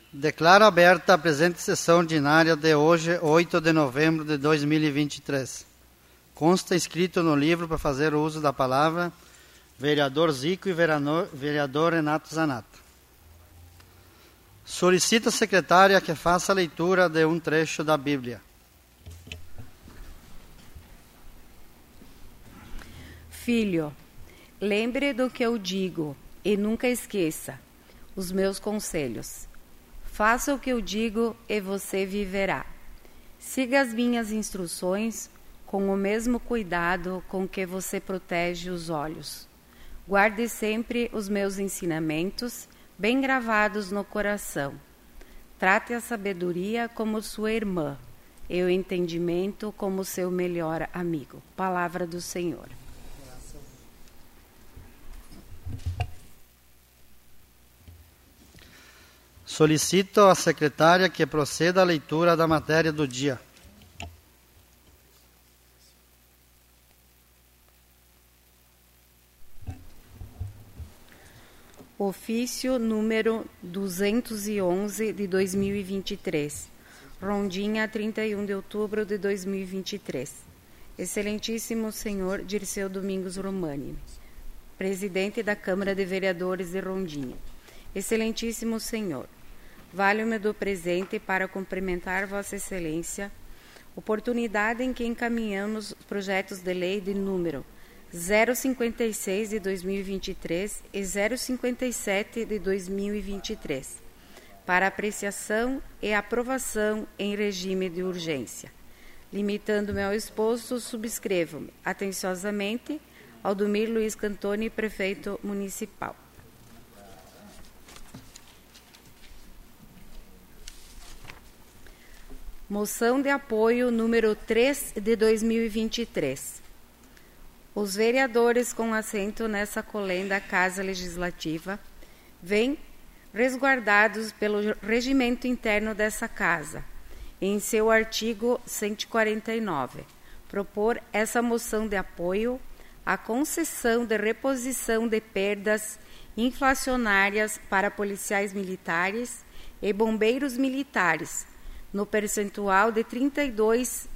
Declaro aberta a presente sessão ordinária de hoje, 8 de novembro de 2023. Consta escrito no livro, para fazer o uso da palavra, vereador Zico e vereador Renato Zanata. Solicito à secretária que faça a leitura de um trecho da Bíblia. Filho, lembre do que eu digo e nunca esqueça os meus conselhos. Faça o que eu digo e você viverá. Siga as minhas instruções com o mesmo cuidado com que você protege os olhos. Guarde sempre os meus ensinamentos bem gravados no coração. Trate a sabedoria como sua irmã e o entendimento como seu melhor amigo. Palavra do Senhor. Solicito à secretária que proceda à leitura da matéria do dia. Ofício número 211 de 2023. Rondinha, 31 de outubro de 2023. Excelentíssimo senhor Dirceu Domingos Romani, presidente da Câmara de Vereadores de Rondinha. Excelentíssimo senhor, valho-me do presente para cumprimentar Vossa Excelência, oportunidade em que encaminhamos projetos de lei de número 056 de 2023 e 057 de 2023, para apreciação e aprovação em regime de urgência. Limitando-me ao exposto, subscrevo-me atenciosamente Aldomir Luiz Cantoni, prefeito municipal. Moção de apoio número 3 de 2023. Os vereadores com assento nessa colenda Casa Legislativa vêm resguardados pelo regimento interno dessa Casa, em seu artigo 149, propor essa moção de apoio à concessão de reposição de perdas inflacionárias para policiais militares e bombeiros militares, no percentual de 32%.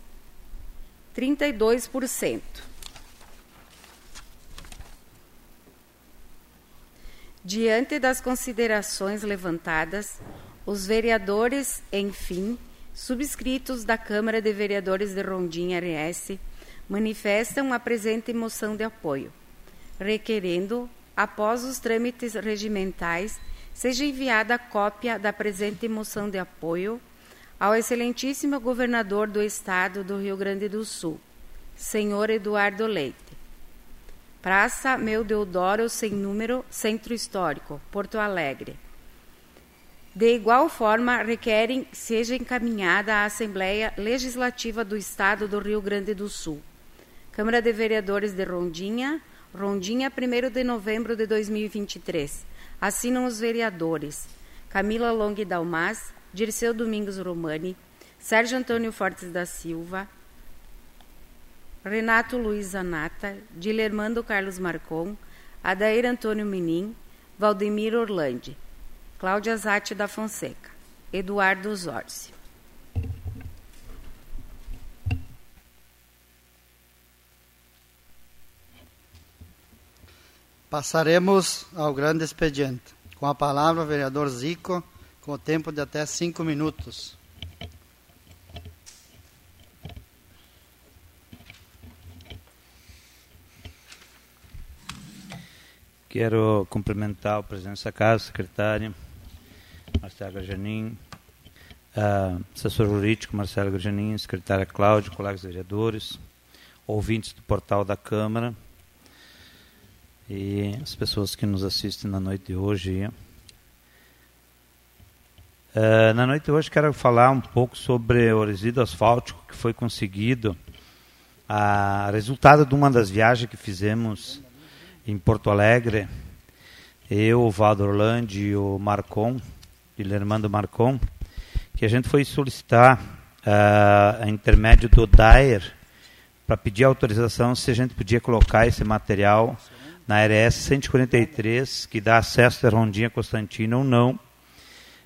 Diante das considerações levantadas, os vereadores, enfim, subscritos da Câmara de Vereadores de Rondinha RS, manifestam a presente moção de apoio, requerendo, após os trâmites regimentais, seja enviada a cópia da presente moção de apoio ao excelentíssimo governador do Estado do Rio Grande do Sul, senhor Eduardo Leite. Praça Meu Deodoro, sem número, Centro Histórico, Porto Alegre. De igual forma, requerem que seja encaminhada à Assembleia Legislativa do Estado do Rio Grande do Sul. Câmara de Vereadores de Rondinha, Rondinha, 1º de novembro de 2023. Assinam os vereadores Camila Long Dalmas, Dirceu Domingos Romani, Sérgio Antônio Fortes da Silva, Renato Luiz Zanata, Dilermando Carlos Marcon, Adair Antônio Menin, Valdemir Orlandi, Cláudia Zatti da Fonseca, Eduardo Zorzi. Passaremos ao grande expediente. Com a palavra, o vereador Zico, com o tempo de até 5 minutos. Quero cumprimentar o presidente da Casa, secretário Marcelo Grajanin, assessor jurídico Marcelo Grajanin, secretária Cláudia, colegas vereadores, ouvintes do portal da Câmara e as pessoas que nos assistem na noite de hoje. Na noite de hoje quero falar um pouco sobre o resíduo asfáltico que foi conseguido, resultado de uma das viagens que fizemos em Porto Alegre, eu, o Valdo Orlandi e o Marcon, Guilhermando Marcon, que a gente foi solicitar a intermédio do DAER para pedir autorização se a gente podia colocar esse material na RS 143, que dá acesso da Rondinha Constantino ou não,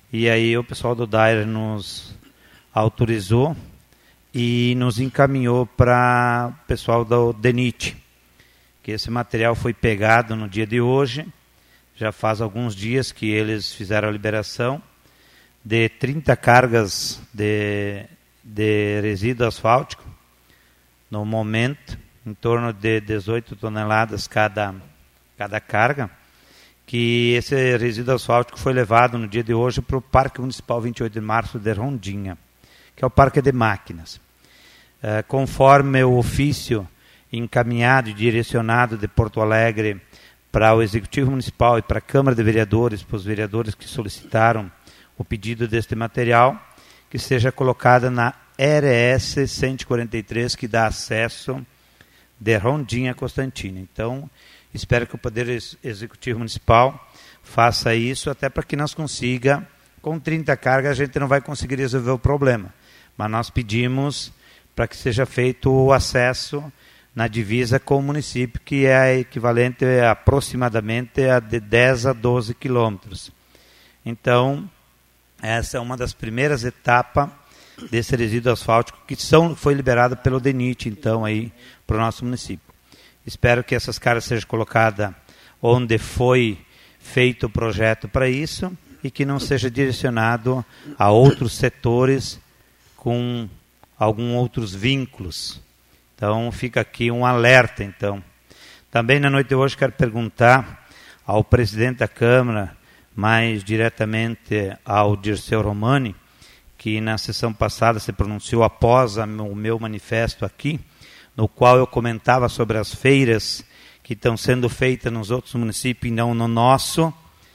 e aí o pessoal do DAER nos autorizou e nos encaminhou para o pessoal do DENIT, que esse material foi pegado no dia de hoje, já faz alguns dias que eles fizeram a liberação de 30 cargas de resíduo asfáltico, no momento, em torno de 18 toneladas cada carga, que esse resíduo asfáltico foi levado no dia de hoje para o Parque Municipal 28 de Março de Rondinha, que é o Parque de Máquinas. Conforme o ofício encaminhado e direcionado de Porto Alegre para o Executivo Municipal e para a Câmara de Vereadores, para os vereadores que solicitaram o pedido deste material, que seja colocada na RS 143, que dá acesso de Rondinha a Constantino. Então, espero que o Poder Executivo Municipal faça isso, até para que nós consiga, com 30 cargas, a gente não vai conseguir resolver o problema. Mas nós pedimos para que seja feito o acesso na divisa com o município, que é equivalente aproximadamente a de 10 a 12 quilômetros. Então, essa é uma das primeiras etapas desse resíduo asfáltico que foi liberado pelo DENIT, então, aí, para o nosso município. Espero que essas cargas sejam colocadas onde foi feito o projeto para isso e que não seja direcionado a outros setores com alguns outros vínculos. Então, fica aqui um alerta, então. Também na noite de hoje quero perguntar ao presidente da Câmara, mais diretamente ao Dirceu Romani, que na sessão passada se pronunciou após o meu manifesto aqui, no qual eu comentava sobre as feiras que estão sendo feitas nos outros municípios e não no nosso,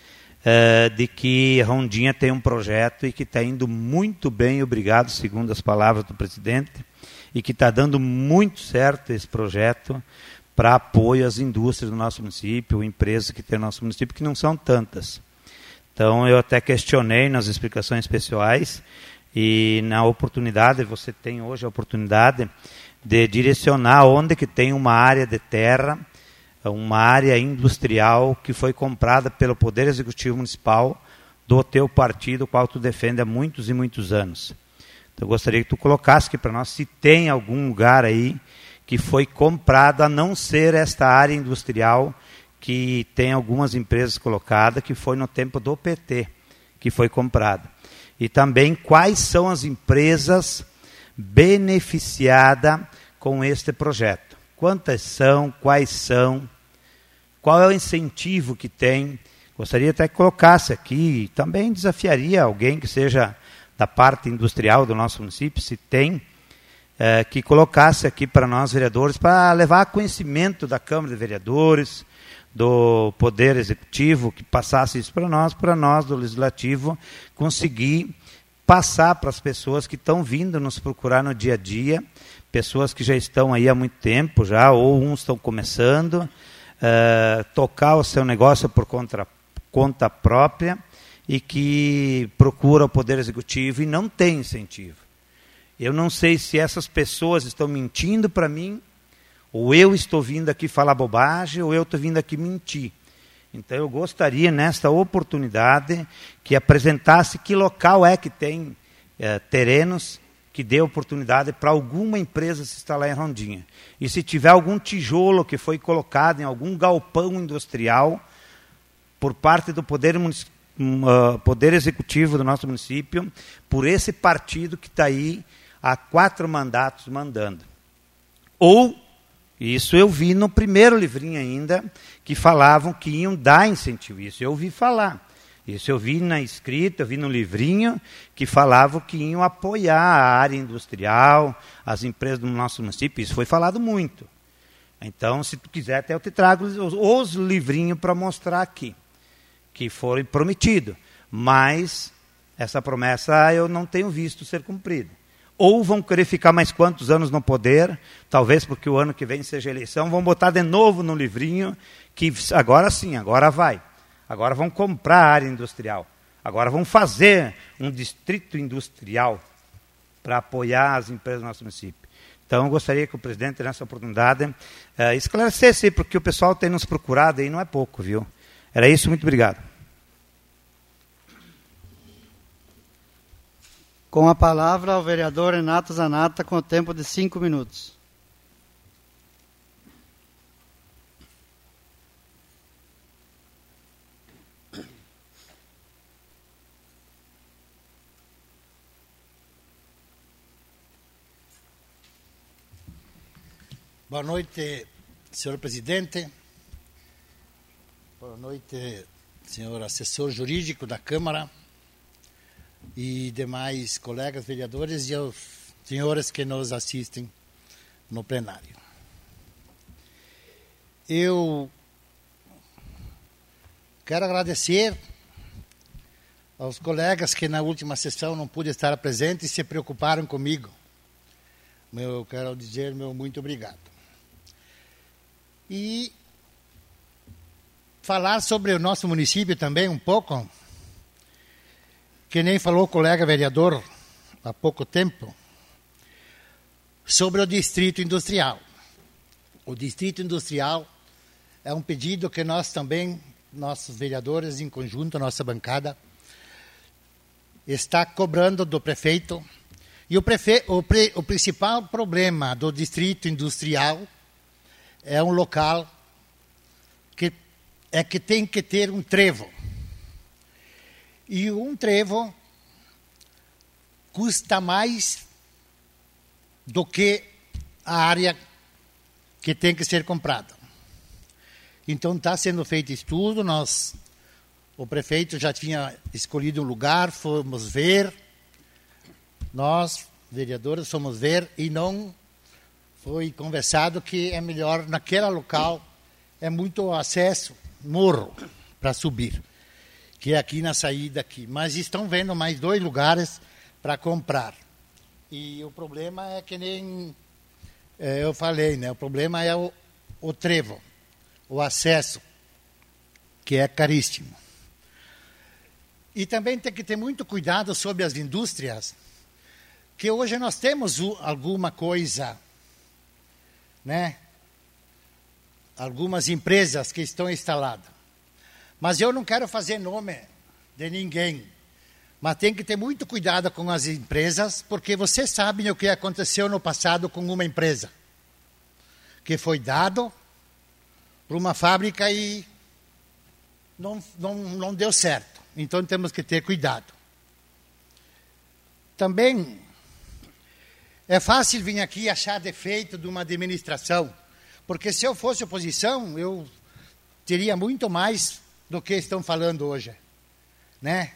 de que Rondinha tem um projeto e que está indo muito bem, obrigado, segundo as palavras do presidente, e que está dando muito certo esse projeto para apoio às indústrias do nosso município, empresas que tem no nosso município, que não são tantas. Então, eu até questionei nas explicações pessoais e na oportunidade, você tem hoje a oportunidade de direcionar onde que tem uma área de terra, uma área industrial que foi comprada pelo Poder Executivo Municipal do teu partido, o qual tu defende há muitos e muitos anos. Então, eu gostaria que tu colocasse aqui para nós se tem algum lugar aí que foi comprado, a não ser esta área industrial que tem algumas empresas colocadas, que foi no tempo do PT, que foi comprada. E também quais são as empresas beneficiadas com este projeto. Quantas são, quais são, qual é o incentivo que tem. Gostaria até que colocasse aqui, também desafiaria alguém que seja da parte industrial do nosso município, se tem, que colocasse aqui para nós vereadores, para levar a conhecimento da Câmara de Vereadores, do Poder Executivo, que passasse isso para nós do Legislativo, conseguir passar para as pessoas que estão vindo nos procurar no dia a dia, pessoas que já estão aí há muito tempo, já, ou uns estão começando, tocar o seu negócio por conta própria e que procura o Poder Executivo e não tem incentivo. Eu não sei se essas pessoas estão mentindo para mim, ou eu estou vindo aqui falar bobagem, ou eu estou vindo aqui mentir. Então, eu gostaria, nesta oportunidade, que apresentasse que local é que tem terrenos que dê oportunidade para alguma empresa se instalar em Rondinha. E se tiver algum tijolo que foi colocado em algum galpão industrial por parte do Poder Executivo do nosso município, por esse partido que está aí há 4 mandatos mandando. Ou, isso eu vi no primeiro livrinho ainda, que falavam que iam dar incentivo. Isso eu ouvi falar. Isso eu vi na escrita, eu vi no livrinho, que falavam que iam apoiar a área industrial, as empresas do nosso município. Isso foi falado muito. Então, se tu quiser, até eu te trago os livrinhos para mostrar aqui, que foram prometidos. Mas essa promessa eu não tenho visto ser cumprida. Ou vão querer ficar mais quantos anos no poder, talvez porque o ano que vem seja eleição, vão botar de novo no livrinho, que agora sim, agora vai. Agora vão comprar a área industrial. Agora vão fazer um distrito industrial para apoiar as empresas do nosso município. Então, eu gostaria que o presidente, nessa oportunidade, esclarecesse, porque o pessoal tem nos procurado aí, não é pouco, viu? Era isso, muito obrigado. Com a palavra, o vereador Renato Zanata, com o tempo de 5 minutos. Boa noite, senhor presidente. Boa noite, senhor assessor jurídico da Câmara e demais colegas vereadores e aos senhores que nos assistem no plenário. Eu quero agradecer aos colegas que na última sessão não pude estar presente e se preocuparam comigo. Eu quero dizer meu muito obrigado. E falar sobre o nosso município também um pouco, que nem falou o colega vereador há pouco tempo, sobre o Distrito Industrial. O Distrito Industrial é um pedido que nós também, nossos vereadores em conjunto, nossa bancada, está cobrando do prefeito. E o principal problema do Distrito Industrial é um local que tem que ter um trevo. E um trevo custa mais do que a área que tem que ser comprada. Então está sendo feito estudo, o prefeito já tinha escolhido um lugar, fomos ver, nós, vereadores, fomos ver e não foi conversado que é melhor naquele local, é muito acesso, morro, para subir, que é aqui na saída aqui. Mas estão vendo mais 2 lugares para comprar. E o problema é que nem eu falei, né? O problema é o trevo, o acesso, que é caríssimo. E também tem que ter muito cuidado sobre as indústrias, que hoje nós temos alguma coisa, né? Algumas empresas que estão instaladas. Mas eu não quero fazer nome de ninguém. Mas tem que ter muito cuidado com as empresas, porque vocês sabem o que aconteceu no passado com uma empresa. Que foi dado para uma fábrica e não deu certo. Então temos que ter cuidado. Também é fácil vir aqui e achar defeito de uma administração. Porque se eu fosse oposição, eu teria muito mais do que estão falando hoje, né?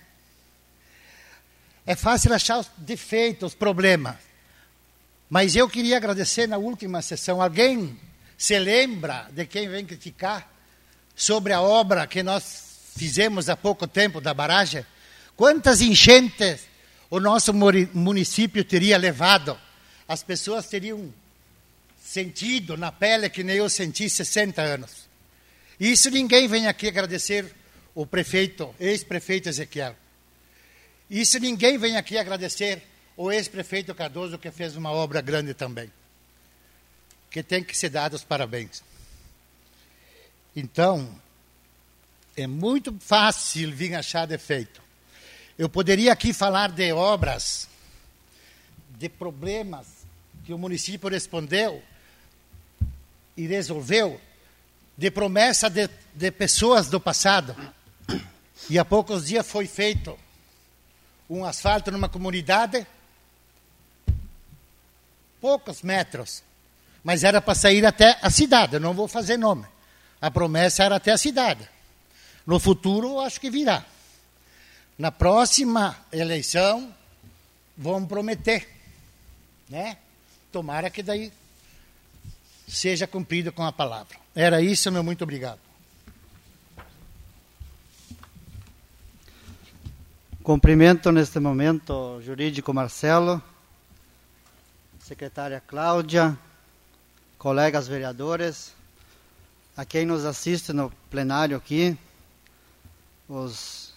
É fácil achar os defeitos, os problemas. Mas eu queria agradecer na última sessão. Alguém se lembra de quem vem criticar sobre a obra que nós fizemos há pouco tempo da barragem? Quantas enchentes o nosso município teria levado? As pessoas teriam sentido na pele que nem eu senti 60 anos. Isso ninguém vem aqui agradecer o prefeito, ex-prefeito Ezequiel. Isso ninguém vem aqui agradecer o ex-prefeito Cardoso, que fez uma obra grande também. Que tem que ser dado os parabéns. Então, é muito fácil vir achar defeito. Eu poderia aqui falar de obras, de problemas que o município respondeu e resolveu, de promessa de pessoas do passado. E há poucos dias foi feito um asfalto numa comunidade, poucos metros, mas era para sair até a cidade, eu não vou fazer nome. A promessa era até a cidade. No futuro, eu acho que virá. Na próxima eleição, vão prometer, né? Tomara que daí seja cumprido com a palavra. Era isso, meu muito obrigado. Cumprimento neste momento o jurídico Marcelo, secretária Cláudia, colegas vereadores, a quem nos assiste no plenário aqui, os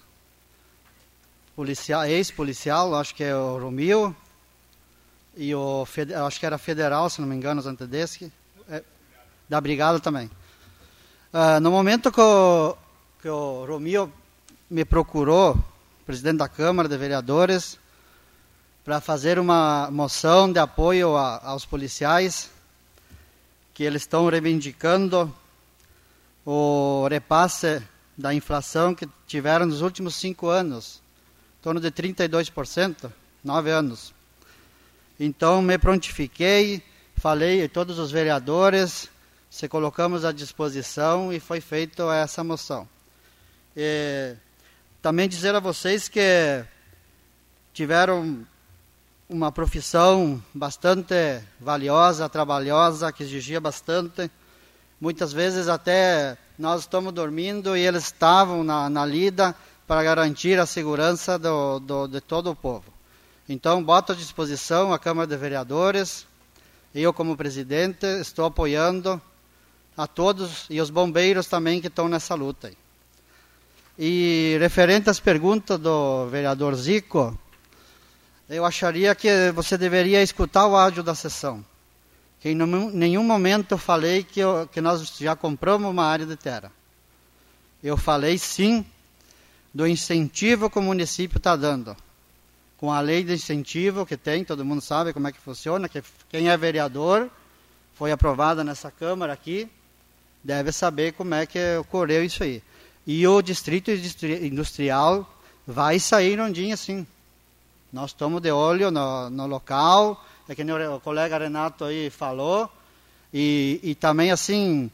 ex-policial, acho que é o Romil, e acho que era federal, se não me engano, os Antedeschi, da Brigada também. No momento que o Romil me procurou, presidente da Câmara de Vereadores, para fazer uma moção de apoio aos policiais, que eles estão reivindicando o repasse da inflação que tiveram nos últimos 5 anos, em torno de 32%, 9 anos. Então, me prontifiquei, falei a todos os vereadores, se colocamos à disposição e foi feita essa moção. E também dizer a vocês que tiveram uma profissão bastante valiosa, trabalhosa, que exigia bastante. Muitas vezes até nós estamos dormindo e eles estavam na lida para garantir a segurança de todo o povo. Então, boto à disposição a Câmara de Vereadores. Eu, como presidente, estou apoiando a todos e os bombeiros também que estão nessa luta aí. E referente às perguntas do vereador Zico, eu acharia que você deveria escutar o áudio da sessão. Que em nenhum momento eu falei que nós já compramos uma área de terra. Eu falei sim do incentivo que o município está dando. Com a lei de incentivo que tem, todo mundo sabe como é que funciona, que quem é vereador, foi aprovada nessa Câmara aqui, deve saber como é que ocorreu isso aí. E o distrito industrial vai sair em Rondinha, sim. Nós estamos de olho no local, é que o colega Renato aí falou, e também assim,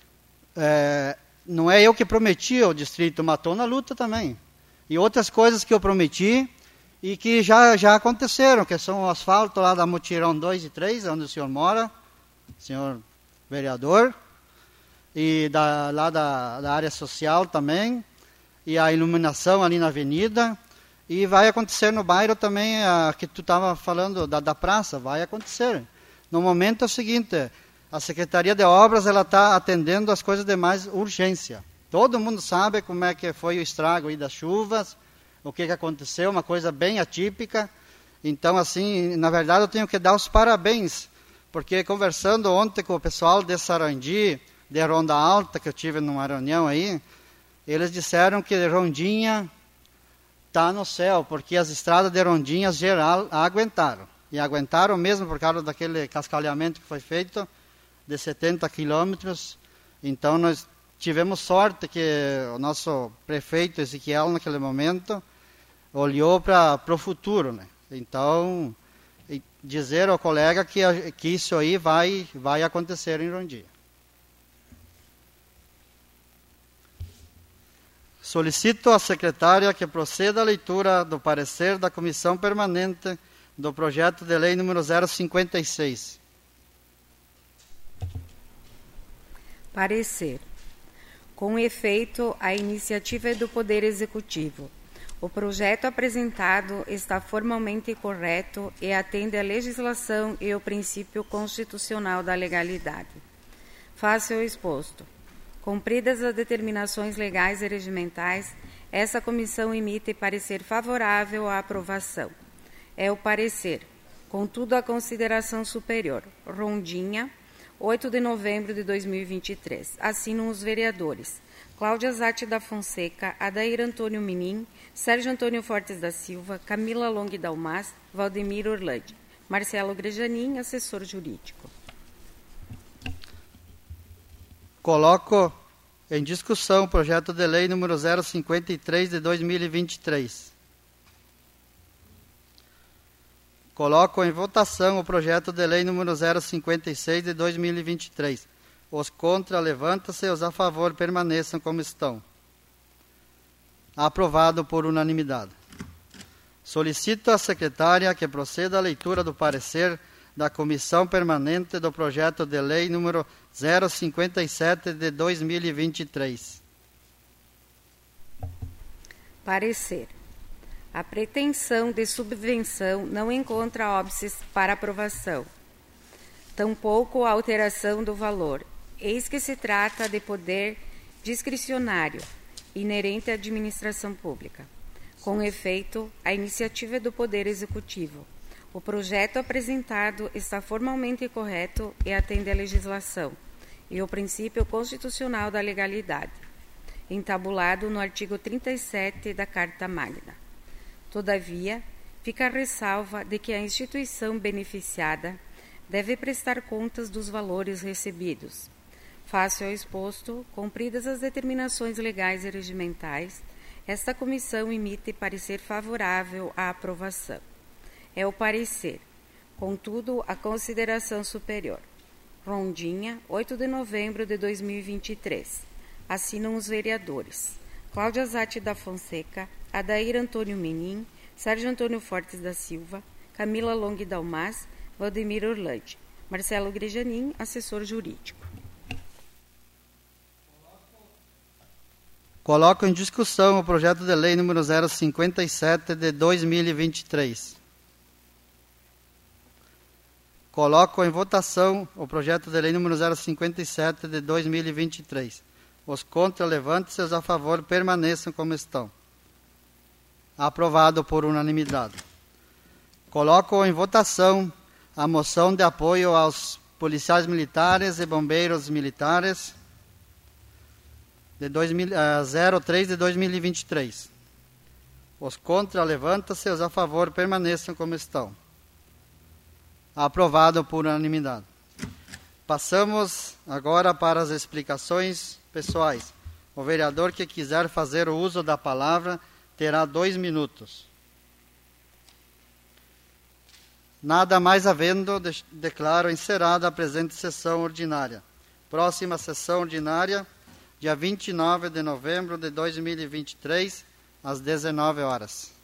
não é eu que prometi o distrito, matou na luta também. E outras coisas que eu prometi e que já aconteceram, que são o asfalto lá da Mutirão 2 e 3, onde o senhor mora, senhor vereador, e lá da área social também, e a iluminação ali na avenida, e vai acontecer no bairro também, que tu estava falando da praça, vai acontecer. No momento é o seguinte, a Secretaria de Obras ela está atendendo as coisas de mais urgência. Todo mundo sabe como é que foi o estrago aí das chuvas, o que aconteceu, uma coisa bem atípica. Então, assim, na verdade eu tenho que dar os parabéns, porque conversando ontem com o pessoal de Sarandi, de Ronda Alta, que eu tive numa reunião aí, eles disseram que Rondinha está no céu, porque as estradas de Rondinha geral aguentaram. E aguentaram mesmo por causa daquele cascalhamento que foi feito de 70 quilômetros. Então nós tivemos sorte que o nosso prefeito Ezequiel, naquele momento, olhou para o futuro, né? Então, dizer ao colega que isso aí vai acontecer em Rondinha. Solicito à secretária que proceda à leitura do parecer da Comissão Permanente do projeto de lei número 056. Parecer. Com efeito, a iniciativa é do Poder Executivo. O projeto apresentado está formalmente correto e atende à legislação e ao princípio constitucional da legalidade. Face ao exposto. Cumpridas as determinações legais e regimentais, essa comissão emite parecer favorável à aprovação. É o parecer. Contudo, a consideração superior. Rondinha, 8 de novembro de 2023. Assinam os vereadores Cláudia Zatti da Fonseca, Adair Antônio Menin, Sérgio Antônio Fortes da Silva, Camila Long Dalmas, Valdemir Orlandi. Marcelo Grejanin, assessor jurídico. Coloco em discussão o projeto de lei número 053 de 2023. Coloco em votação o projeto de lei número 056 de 2023. Os contra, levanta-se, os a favor, permaneçam como estão. Aprovado por unanimidade. Solicito à secretária que proceda à leitura do parecer da Comissão Permanente do projeto de lei número 057 de 2023. Parecer. A pretensão de subvenção não encontra óbices para aprovação, tampouco a alteração do valor. Eis que se trata de poder discricionário, inerente à administração pública. Com efeito, a iniciativa é do Poder Executivo. O projeto apresentado está formalmente correto e atende à legislação e ao princípio constitucional da legalidade, entabulado no artigo 37 da Carta Magna. Todavia, fica a ressalva de que a instituição beneficiada deve prestar contas dos valores recebidos. Face ao exposto, cumpridas as determinações legais e regimentais, esta comissão emite parecer favorável à aprovação. É o parecer. Contudo, a consideração superior. Rondinha, 8 de novembro de 2023. Assinam os vereadores: Cláudia Zatti da Fonseca, Adair Antônio Menin, Sérgio Antônio Fortes da Silva, Camila Long Dalmas, Valdemir Orlandi. Marcelo Grejanin, assessor jurídico. Coloco em discussão o projeto de lei número 057 de 2023. Coloco em votação o projeto de lei número 057 de 2023. Os contra, levantem-se, os a favor, permaneçam como estão. Aprovado por unanimidade. Coloco em votação a moção de apoio aos policiais militares e bombeiros militares de 03 de 2023. Os contra, levantam-se, os a favor, permaneçam como estão. Aprovado por unanimidade. Passamos agora para as explicações pessoais. O vereador que quiser fazer o uso da palavra terá 2 minutos. Nada mais havendo, declaro encerrada a presente sessão ordinária. Próxima sessão ordinária, dia 29 de novembro de 2023, às 19 horas.